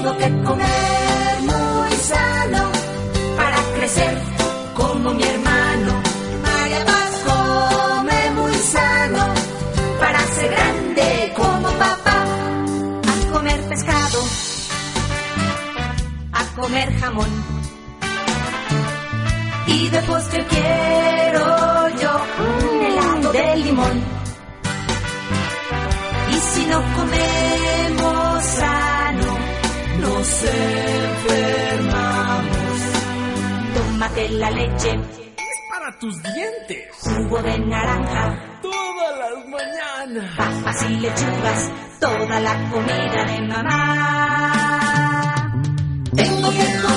Tengo que comer muy sano para crecer como mi hermano. María Paz come muy sano para ser grande como papá. A comer pescado, a comer jamón, y de postre quiero yo un helado de limón. Y si no comemos sano, nos enfermamos. Tómate la leche, es para tus dientes. Jugo de naranja, todas las mañanas. Papas y lechugas, toda la comida de mamá. Tengo que comer